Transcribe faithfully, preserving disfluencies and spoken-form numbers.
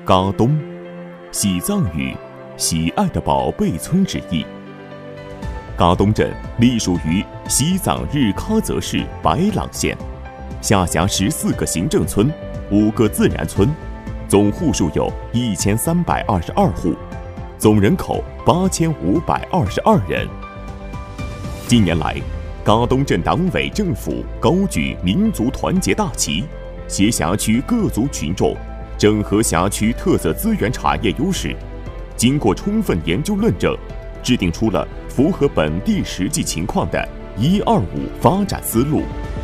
嘎东，喜藏语喜爱的宝贝村之意。嘎东镇隶属于西藏日喀则市白朗县，下辖十四个行政村，五个自然村，总户数有一千三百二十二户，总人口八千五百二十二人。近年来，嘎东镇党委政府高举民族团结大旗，携辖区各族群众，整合辖区特色资源产业优势，经过充分研究论证，制定出了符合本地实际情况的“一二五”发展思路。